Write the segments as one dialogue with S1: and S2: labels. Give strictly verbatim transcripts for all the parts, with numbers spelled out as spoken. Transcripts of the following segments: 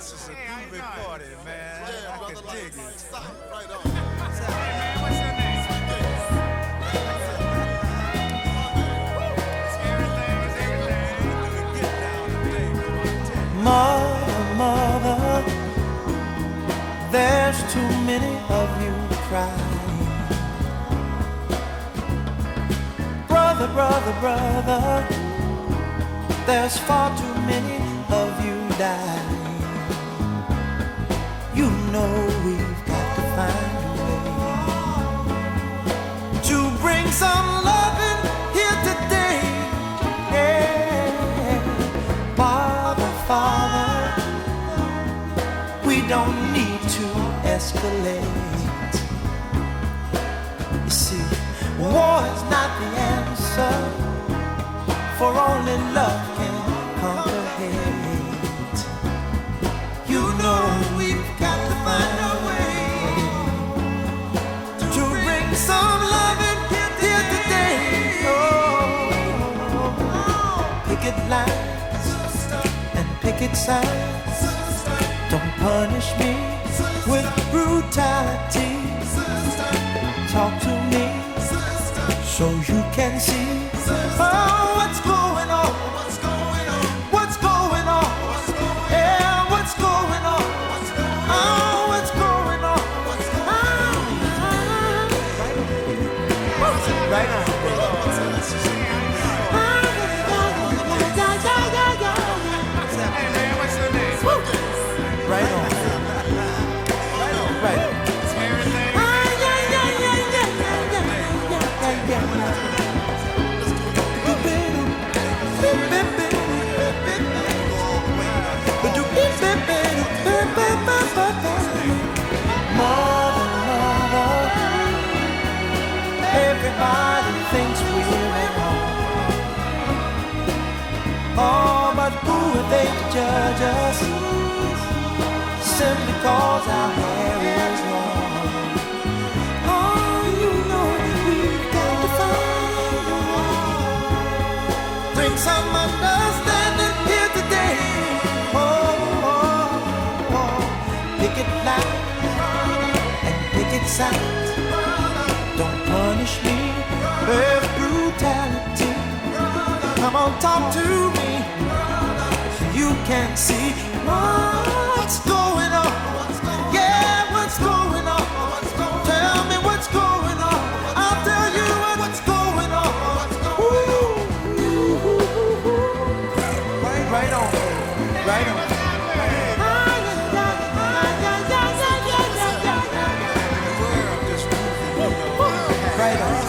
S1: This is a groovy party, man.
S2: Yeah,
S1: I
S2: brother,
S1: can
S2: like,
S1: dig
S2: like,
S1: it.
S2: stop, right on.
S3: Hey man, what's your name? Everything is everything.
S1: Get down today, come on, tell me.
S4: Mother, mother, there's too many of you crying. Brother, brother, brother, there's far too many of you dying. You know we've got to find a way to bring some loving here today. Yeah. Father, Father, we don't need to escalate. You see, war is not the answer, for only love can conquer hate. You know we've got to find a way to bring some loving here today. Oh, picket lines and picket signs. Don't punish me with brutality. Talk to me so you can see. Oh, what's going on? What's going on? What's going on? Yeah, what's going on? Oh, what's going on? Ah, right on.
S3: Hey man, what's your name?
S4: Right on. Right on.
S3: Everything.
S4: Mother, mother, everybody thinks we're at home. Oh, but who are they to judge us? Simply cause our hair is long. Oh, you know we've got to find a way. Bring some understanding here today. Oh, oh, oh. Picket line and picket signs. Don't punish me with brutality. Come on, talk to me so you can see what's going on. Yeah, what's going on? Tell me what's going on. I'll tell you what's going on. Ooh, right on, right on. Right on.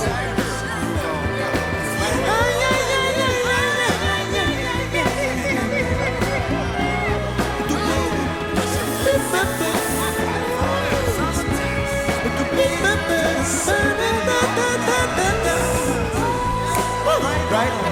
S4: Right on.